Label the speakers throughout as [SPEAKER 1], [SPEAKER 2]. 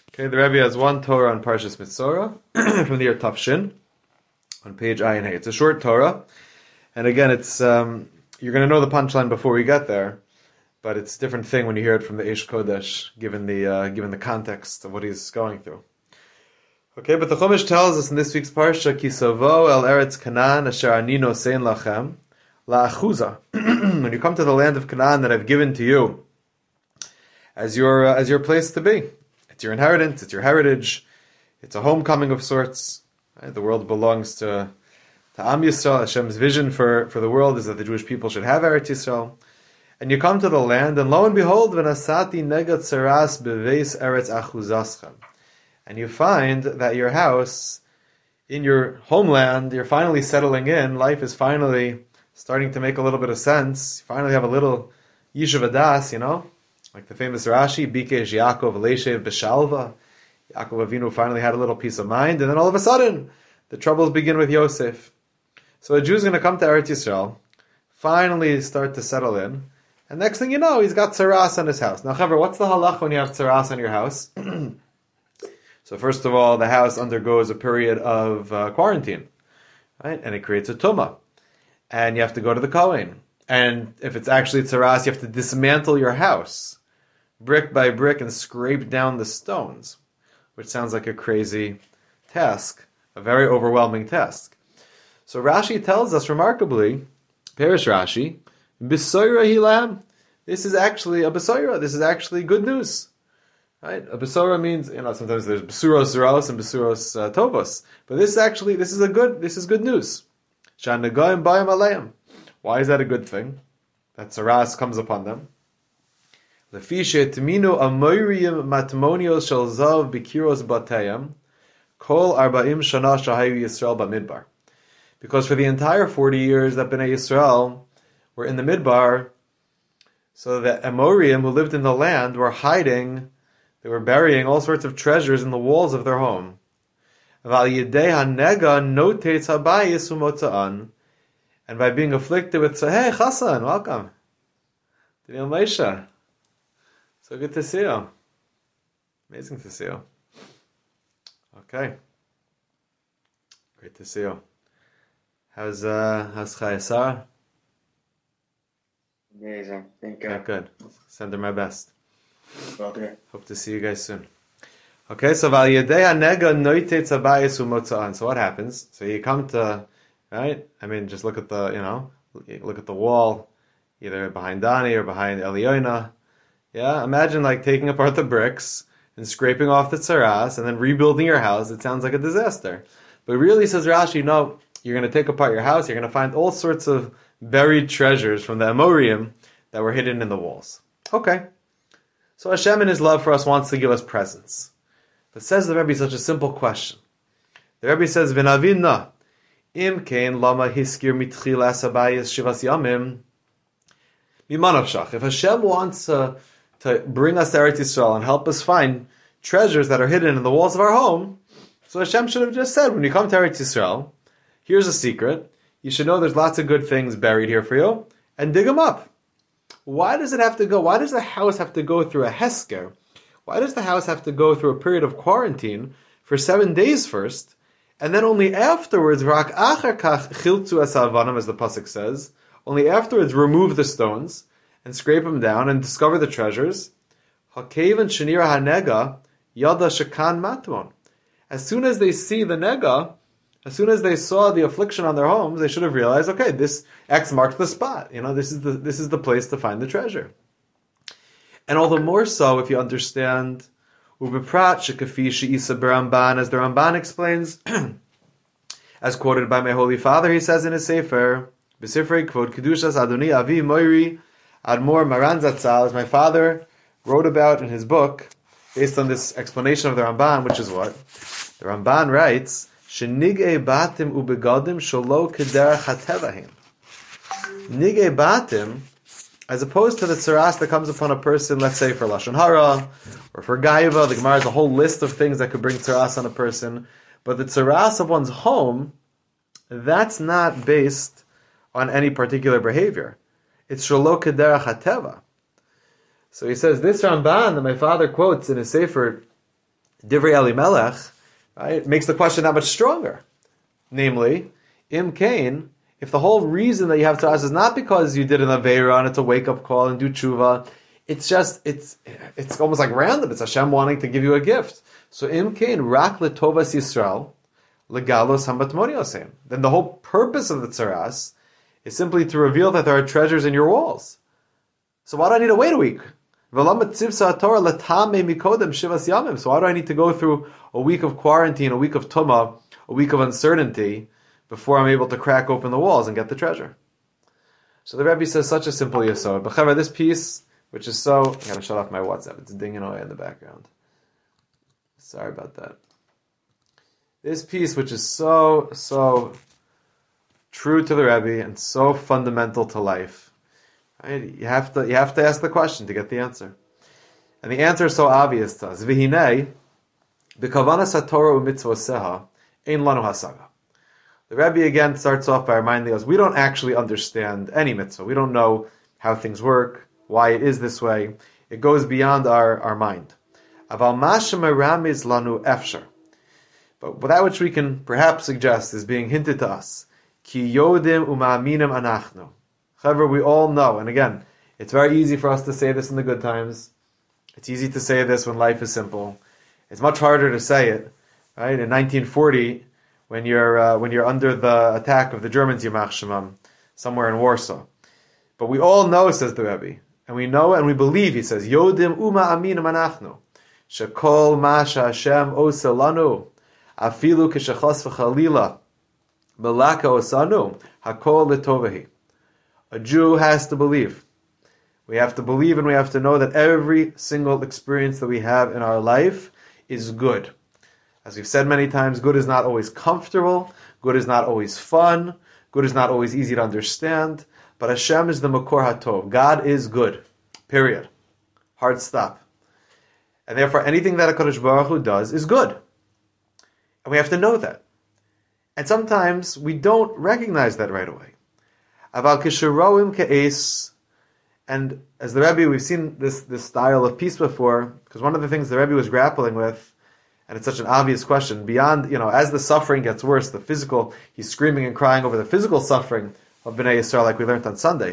[SPEAKER 1] Okay, the Rebbe has one Torah on Parshas Mitzorah from the year Tafshin on page Ayin Hey. It's a short Torah, and again, it's you're going to know the punchline before we get there, but it's a different thing when you hear it from the Eish Kodesh, given the context of what he's going through. Okay, but the Chumash tells us in this week's parsha, Ki savo el eretz Canaan asher ani nosein lachem la'achuza. When you come to the land of Canaan that I've given to you as your place to be. It's your inheritance, it's your heritage, it's a homecoming of sorts. Right? The world belongs to Am Yisrael. Hashem's vision for the world is that the Jewish people should have Eretz Yisrael. And you come to the land, and lo and behold, v'nasati negat tzaras beveis eretz achuzaschem. And you find that your house, in your homeland, you're finally settling in, life is finally starting to make a little bit of sense. You finally have a little yishuv adas, like the famous Rashi, Bikesh Yaakov Leishev Beshalva. Yaakov Avinu finally had a little peace of mind, and then all of a sudden, the troubles begin with Yosef. So a Jew's going to come to Eretz Yisrael, finally start to settle in, and next thing you know, he's got tzaras on his house. Now, Chaver, what's the halach when you have tzaras on your house? So first of all, the house undergoes a period of quarantine, right? And it creates a tumah. And you have to go to the Kohen. And if it's actually tzaras, you have to dismantle your house, brick by brick, and scrape down the stones, which sounds like a crazy task, a very overwhelming task. So Rashi tells us remarkably, Perish Rashi, Besoira hilam, this is actually a besoira, this is actually good news. Right? A besora means, sometimes there's besuros zeros and besuros tovos, but this is good news. Shanagayim bayim aleim. Why is that a good thing? That tzaras comes upon them. Lefishe tminu amoyriyim matmonios shel zav bikiros batayim kol arba'im shana shahayu Yisrael b'midbar. Because for the entire 40 years that Bnei Yisrael were in the Midbar, so the Amorim who lived in the land were hiding. They were burying all sorts of treasures in the walls of their home. And by being afflicted with, hey, Chassan, welcome. Daniel Meisha. So good to see you. Amazing to see you. Okay. Great to see you. How's Chaya Sarah?
[SPEAKER 2] Amazing. Thank you.
[SPEAKER 1] Okay, good. Send her my best.
[SPEAKER 2] Okay.
[SPEAKER 1] Hope to see you guys soon. Okay, so so what happens? So you come to, right? I mean, just look at the wall, either behind Dani or behind Elioina. Yeah, imagine like taking apart the bricks and scraping off the tzaras and then rebuilding your house. It sounds like a disaster. But really, says Rashi, no, you're going to take apart your house, you're going to find all sorts of buried treasures from the Amorim that were hidden in the walls. Okay. So Hashem in His love for us wants to give us presents. But says the Rebbe such a simple question. The Rebbe says, V'navinna, im kein lama hiskir mitchila sabayis shivas yamim, mimanavshach. If Hashem wants to bring us to Eretz Yisrael and help us find treasures that are hidden in the walls of our home, so Hashem should have just said, when you come to Eretz Yisrael, here's a secret. You should know there's lots of good things buried here for you, and dig them up. Why does it have to go? Why does the house have to go through a hesker? Why does the house have to go through a period of quarantine for 7 days first, and then only afterwards, rak achar kach chiltzu es ha'avanim, as the pasuk says, only afterwards remove the stones and scrape them down and discover the treasures. Hakevan shenira hanega yada shekan matmon. As soon as they see the nega, as soon as they saw the affliction on their homes, they should have realized, okay, this X marks the spot. This is the place to find the treasure. And all the more so if you understand Ubiprat shekafi she'isa b'Ramban, as the Ramban explains, as quoted by my Holy Father, he says in his Sefer, B'Sifrei Kvod Kedushas Adoni Avi Moiri Admor Maran Zatzal, as my father wrote about in his book, based on this explanation of the Ramban, which is what? The Ramban writes, Shenigei batim ubegadim sholo kederach hatevahim. Nigei batim, as opposed to the tzaras that comes upon a person, let's say for Lashon Hara, or for Gaiva, the Gemara has a whole list of things that could bring tzaras on a person, but the tzaras of one's home, that's not based on any particular behavior. It's sholo kederach hateva. So he says, this Ramban that my father quotes in his Sefer Divrei Elimelech, right, makes the question that much stronger. Namely, Im Kain, if the whole reason that you have taras is not because you did an Aveira and it's a wake-up call and do tshuva, it's almost like random. It's Hashem wanting to give you a gift. So Im Kain, Rak Letovas Yisrael, Legalos Hambatmoni Osem. Then the whole purpose of the tzaras is simply to reveal that there are treasures in your walls. So why do I need to wait a week? So why do I need to go through a week of quarantine, a week of tumah, a week of uncertainty, before I'm able to crack open the walls and get the treasure? So the Rebbe says such a simple yesod. But however, this piece, which is so... I gotta shut off my WhatsApp. It's dinging away in the background. Sorry about that. This piece, which is so true to the Rebbe and so fundamental to life, right? You have to ask the question to get the answer, and the answer is so obvious to us. V'hinei b'kavanas haTorah u'mitzvoseha ein lanu hasaga. The Rebbe again starts off by reminding us we don't actually understand any mitzvah. We don't know how things work, why it is this way. It goes beyond our mind. Aval masha meramiz lanu efshar. But that which we can perhaps suggest is being hinted to us. Ki yodim uma'aminim anachnu. However, we all know, and again, it's very easy for us to say this in the good times. It's easy to say this when life is simple. It's much harder to say it, right? In 1940, when you're under the attack of the Germans, Yamach Shemam, somewhere in Warsaw. But we all know, says the Rebbe, and we know and we believe, he says, yodim uma'aminim anachnu. Shekol ma Hashem osa lanu. Afilu kishachas v'chalila, melaka osanu, hakol letovahi. A Jew has to believe. We have to believe and we have to know that every single experience that we have in our life is good. As we've said many times, good is not always comfortable, good is not always fun, good is not always easy to understand, but Hashem is the Makor HaTov. God is good. Period. Hard stop. And therefore anything that HaKadosh Baruch Hu does is good. And we have to know that. And sometimes we don't recognize that right away. Aval kisheroim ke'es, and as the Rebbe, we've seen this style of peace before, because one of the things the Rebbe was grappling with, and it's such an obvious question, beyond, as the suffering gets worse, the physical, he's screaming and crying over the physical suffering of Bnei Yisrael, like we learned on Sunday.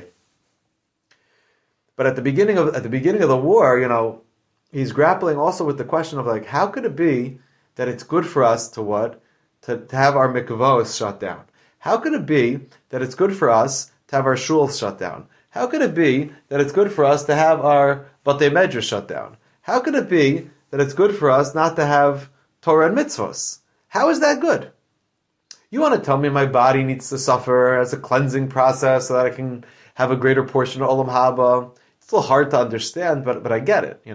[SPEAKER 1] But at the beginning of the war, he's grappling also with the question of how could it be that it's good for us to have our mikvahs shut down? How could it be that it's good for us to have our shuls shut down? How could it be that it's good for us to have our batei medrash shut down? How could it be that it's good for us not to have Torah and mitzvos? How is that good? You want to tell me my body needs to suffer as a cleansing process so that I can have a greater portion of Olam Haba? It's a little hard to understand, but I get it,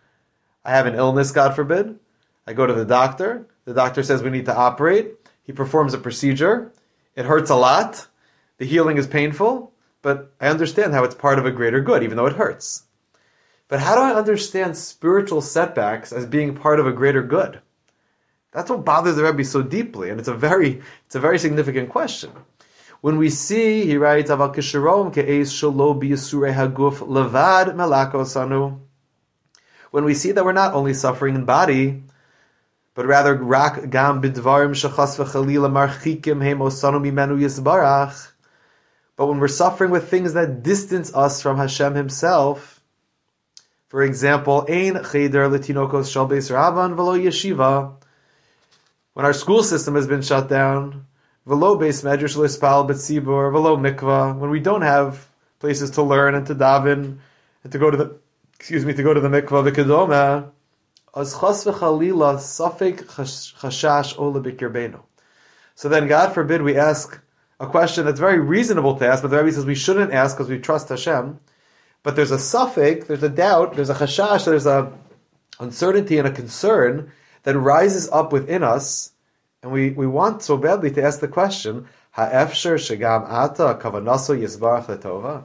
[SPEAKER 1] I have an illness, God forbid. I go to the doctor. The doctor says we need to operate. He performs a procedure. It hurts a lot. The healing is painful. But I understand how it's part of a greater good, even though it hurts. But how do I understand spiritual setbacks as being part of a greater good? That's what bothers the Rebbe so deeply, and it's a very significant question. When we see, he writes, Aval kisherom ke'eis shelo b'yisurei haguf levad melakosanu. When we see that we're not only suffering in body, but rather rak gam b'dvarim shechas v'chalila marchikim heim osanu mimenu yisbarach. But when we're suffering with things that distance us from Hashem Himself, for example, ein cheder letinokos shel beis ravan v'lo yeshiva. When our school system has been shut down, v'lo beis medrash lispal b'tzibur v'lo mikvah. When we don't have places to learn and to daven and to go to the mikvah v'kedoma. As chas v'chalila safek chashash ola b'kirbeinu. So then, God forbid, we ask a question that's very reasonable to ask, but the Rebbe says we shouldn't ask because we trust Hashem. But there's a safek, there's a doubt, there's a chashash, there's a uncertainty and a concern that rises up within us, and we want so badly to ask the question, ha'efsher shegam ata kavanaso yisbarach letova?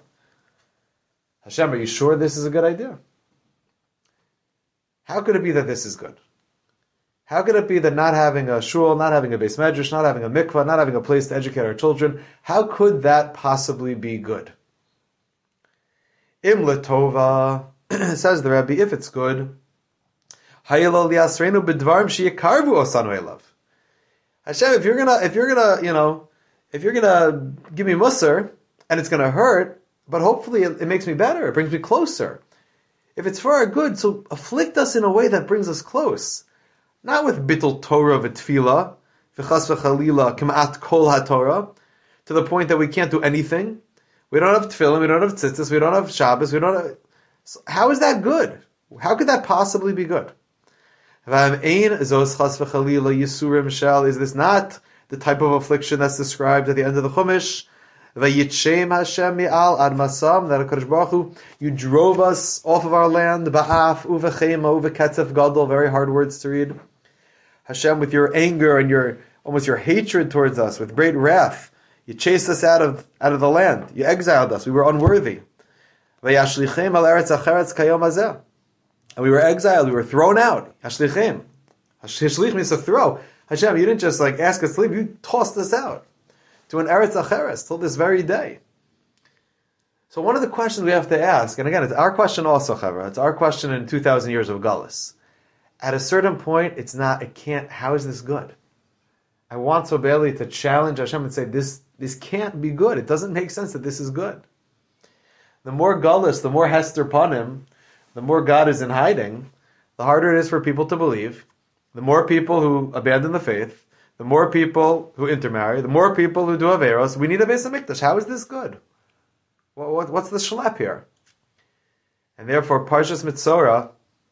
[SPEAKER 1] Hashem, are you sure this is a good idea? How could it be that this is good? How could it be that not having a shul, not having a beis medrash, not having a mikvah, not having a place to educate our children, how could that possibly be good? Im letova, says the Rebbe, if it's good, Hayelo liasreinu b'dvarim sheyakarvu osanu elav. Hashem, if you're gonna give me musar, and it's gonna hurt, but hopefully it makes me better, it brings me closer. If it's for our good, so afflict us in a way that brings us close. Not with bittul Torah v'tfila, v'chas v'chalila, k'ma'at kol ha-Torah, to the point that we can't do anything. We don't have tefillin, we don't have tzitzis, we don't have Shabbos, we don't have... So how is that good? How could that possibly be good? Is this not the type of affliction that's described at the end of the Chumash? That HaKadosh Baruch Hu, you drove us off of our land, ba'af, uvechema, uveketzef gadol, very hard words to read. Hashem, with your anger and almost your hatred towards us, with great wrath, you chased us out of the land. You exiled us. We were unworthy. And we were exiled. We were thrown out. Hashlichem. Hashlich means to throw. Hashem, you didn't just ask us to leave. You tossed us out to an Eretz Acheres till this very day. So one of the questions we have to ask, and again, it's our question also, Chavra. It's our question in 2,000 years of Galus. At a certain point, how is this good? I want so badly to challenge Hashem and say, this can't be good. It doesn't make sense that this is good. The more Galus, the more Hester Panim, the more God is in hiding, the harder it is for people to believe. The more people who abandon the faith, the more people who intermarry, the more people who do Averos. We need a Beis HaMikdash. How is this good? What's the shlep here? And therefore, Parshas Mitzorah,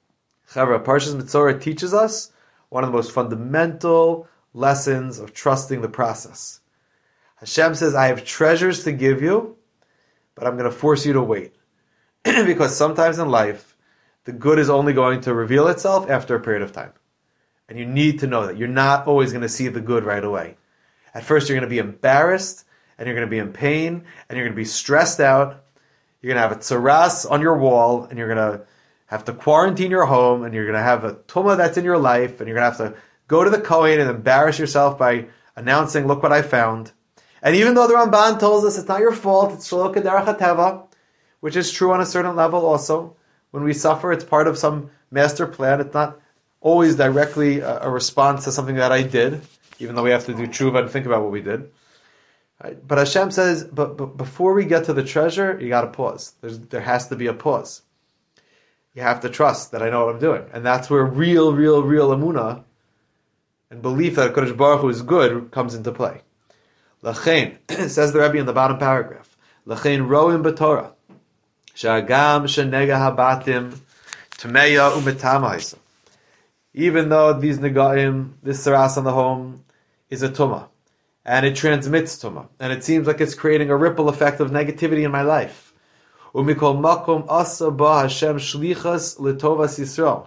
[SPEAKER 1] Parshas Mitzorah teaches us one of the most fundamental lessons of trusting the process. Hashem says, I have treasures to give you, but I'm going to force you to wait. Because sometimes in life, the good is only going to reveal itself after a period of time. And you need to know that. You're not always going to see the good right away. At first, you're going to be embarrassed, and you're going to be in pain, and you're going to be stressed out. You're going to have a tzaras on your wall, and you're going to have to quarantine your home, and you're going to have a tumah that's in your life, and you're going to have to go to the Kohen and embarrass yourself by announcing, look what I found. And even though the Ramban tells us it's not your fault, it's Shalom Kederach HaTeva, which is true on a certain level also. When we suffer, it's part of some master plan. It's not always directly a response to something that I did, even though we have to do tshuva and think about what we did. Right? But Hashem says, but before we get to the treasure, you got to pause. There has to be a pause. You have to trust that I know what I'm doing. And that's where real emunah and belief that HaKadosh Baruch Hu is good comes into play. Lachein, says the Rebbe in the bottom paragraph, Lachein roim b'Torah, sha'agam shenega habatim, tmeya u'metama. Even though these negaim, this saras on the home, is a tumah, and it transmits tumah, and it seems like it's creating a ripple effect of negativity in my life. Umikol makom asa ba Hashem shlichas letovas Yisrael.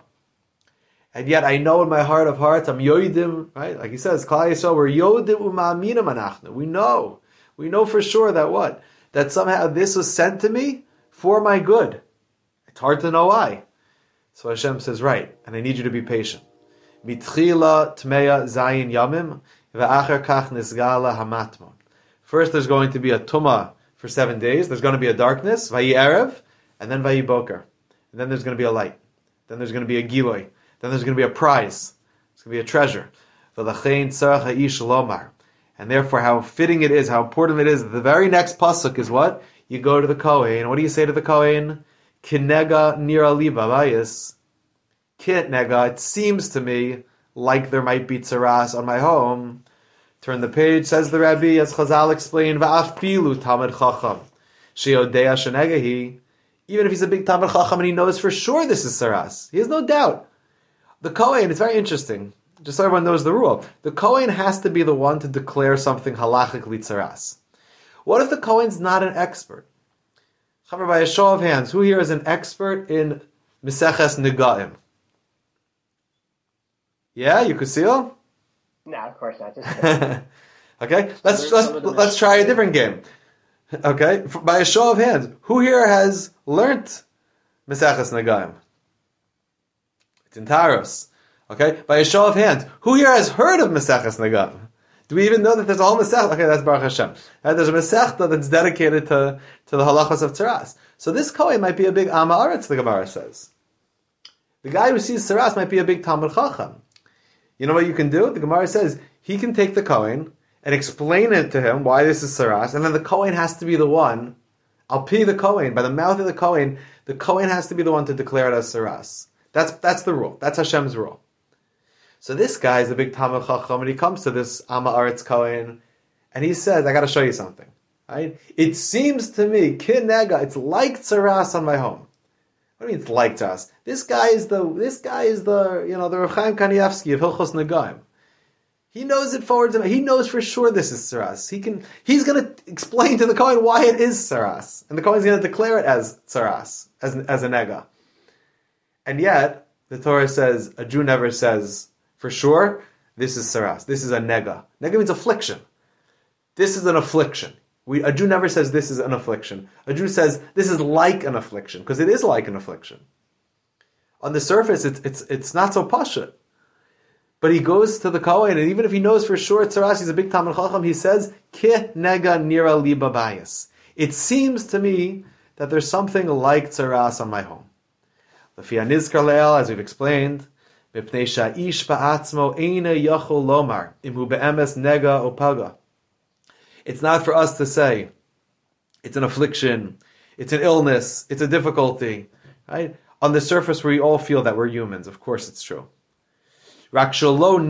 [SPEAKER 1] And yet I know in my heart of hearts, I'm yoidim, right? Like he says, Klal Yisrael, we're yoidim u'ma'aminim anachnu. We know for sure that what? That somehow this was sent to me for my good. It's hard to know why. So Hashem says, right, and I need you to be patient. Mitchila tmeya zayin yamim, ve'acher kach nisgala hamatmon. First there's going to be a tumah for 7 days. There's going to be a darkness, vayi erev, and then vayi boker. And then there's going to be a light. Then there's going to be a giloy. Then there's going to be a prize. It's going to be a treasure. And therefore, how fitting it is, how important it is, the very next pasuk is what? You go to the Kohen. What do you say to the Kohen? Kinega nira li babayis. Kit nega, it seems to me like there might be tzaras on my home. Turn the page, says the Rebbe, as Chazal explained, va'af pilu tamid chacham. Sheodea shenegahi. Even if he's a big tamid chacham and he knows for sure this is tzaras. He has no doubt. The Kohen, it's very interesting, just so everyone knows the rule. The Kohen has to be the one to declare something halachically tzaras. What if the Kohen's not an expert? Chaver, by a show of hands, who here is an expert in Meseches Negaim? Yeah, you could see him?
[SPEAKER 2] No, of course not. Just
[SPEAKER 1] okay, let's try a different game. Okay, by a show of hands, who here has learnt Meseches Negaim? In Taros. Okay? By a show of hands. Who here has heard of Meseches Negaim? Do we even know that there's a whole Masechta? Okay, that's Baruch Hashem. There's a Masechta that's dedicated to the halachas of Tzaras. So this Kohen might be a big Ama Aretz, the Gemara says. The guy who sees saras might be a big Talmud Chacham. You know what you can do? The Gemara says he can take the Kohen and explain it to him why this is saras, and then the Kohen has to be the one, I'll pay the Kohen, by the mouth of the Kohen has to be the one to declare it as saras. That's the rule. That's Hashem's rule. So this guy is a big Talmud Chacham, and he comes to this Amma Aretz Kohen, and he says, I got to show you something. Right? It seems to me, kinega, it's like tzaras on my home. What do you mean it's like tzaras? This guy is the the Rav Chaim Kanievsky of Hilchos Negaim. He knows it forwards and he knows for sure this is tzaras. He's going to explain to the Kohen why it is tzaras, and the Kohen is going to declare it as tzaras, as a nega. And yet the Torah says a Jew never says for sure this is tzaras. This is a nega. Nega means affliction. This is an affliction. A Jew never says this is an affliction. A Jew says this is like an affliction, because it is like an affliction. On the surface, it's not so pashut. But he goes to the Kohen, and even if he knows for sure it's tzaras, he's a big Talmud Chacham, he says, Ki nega nira li babayis. It seems to me that there's something like tzaras on my home. L'fi hanizkar le'el, as we've explained, mipnei sha'ish ba'atzmo eina yachol lomar, imhu be'emes nega o paga. It's not for us to say it's an affliction, it's an illness, it's a difficulty. Right? On the surface, we all feel that we're humans. Of course, it's true. I can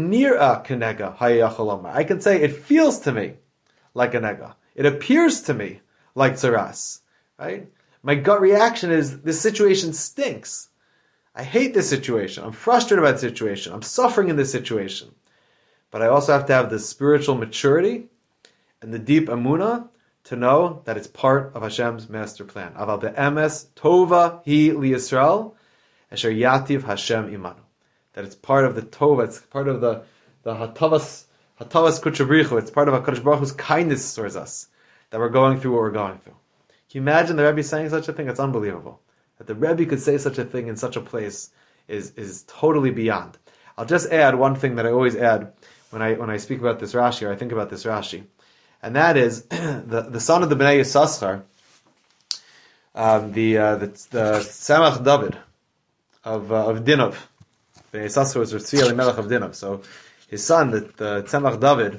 [SPEAKER 1] say it feels to me like a nega. It appears to me like tzaras. Right? My gut reaction is this situation stinks. I hate this situation. I'm frustrated about the situation. I'm suffering in this situation. But I also have to have the spiritual maturity and the deep emunah to know that it's part of Hashem's master plan. Aval be'emes tova hi li Yisrael asher yativ Hashem imanu. That it's part of the tova, it's part of the hatavas kuchabrichu, it's part of HaKadosh Baruch Hu's kindness towards us that we're going through what we're going through. Can you imagine the Rebbe saying such a thing? It's unbelievable. That the Rebbe could say such a thing in such a place is totally beyond. I'll just add one thing that I always add when I speak about this Rashi, or I think about this Rashi. And that is the son of the Bnei Yissaschar, the Tzemach David of Dinov. Bnei Yissaschar was Tzvi Elimelech of Dinov. So his son, the Tzemach David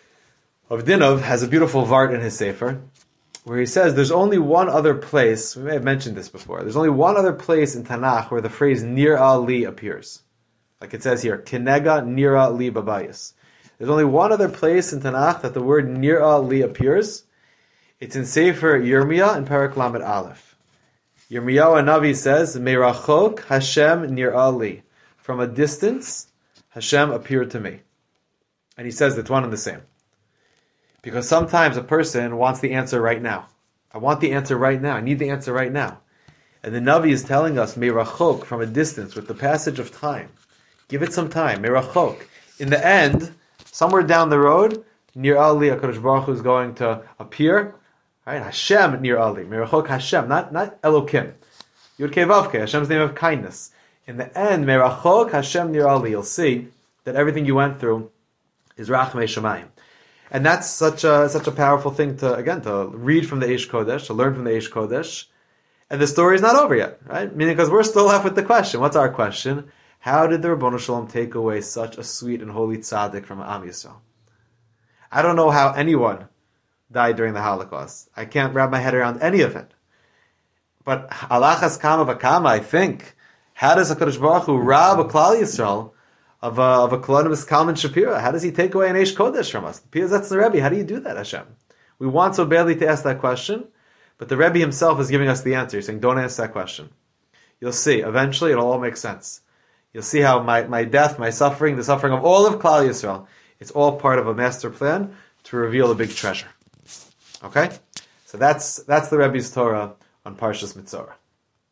[SPEAKER 1] of Dinov, has a beautiful vart in his sefer where he says there's only one other place. We may have mentioned this before. There's only one other place in Tanakh where the phrase Nira li appears, like it says here, Kinega Nira li babayis. There's only one other place in Tanakh that the word Nir'ah li appears. It's in Sefer Yirmiyah in Parak Lamed Aleph. Yirmiyahu Navi says, Meirachok Hashem Nir'ah li. From a distance, Hashem appeared to me. And he says it's one and the same. Because sometimes a person wants the answer right now. I want the answer right now. I need the answer right now. And the Navi is telling us, Meirachok, from a distance, with the passage of time. Give it some time. Meirachok. In the end, somewhere down the road, near Ali, HaKadosh Baruch Hu is going to appear. Right? Hashem near Ali. Merachok Hashem, not Elokim. Yud Kei Vav Kei, Hashem's name of kindness. In the end, Merachok Hashem near Ali. You'll see that everything you went through is Rachmei Shemayim. And that's such a powerful thing to read from the Eish Kodesh, to learn from the Eish Kodesh. And the story is not over yet, right? Meaning, because we're still left with the question. What's our question? How did the Ribbono Shel Olam take away such a sweet and holy tzaddik from Am Yisrael? I don't know how anyone died during the Holocaust. I can't wrap my head around any of it. But alachas kama v'kama, I think, how does HaKadosh Baruch Hu rob a Klal Yisrael of a Kolonimus Kalman Shapira? How does he take away an Eish Kodesh from us? Piyazetz the Rebbe, how do you do that, Hashem? We want so badly to ask that question, but the Rebbe himself is giving us the answer. He's saying, don't ask that question. You'll see. Eventually, it'll all make sense. You'll see how my death, my suffering, the suffering of all of Klal Yisrael, it's all part of a master plan to reveal a big treasure. Okay? So that's the Rebbe's Torah on Parshas Mitzorah.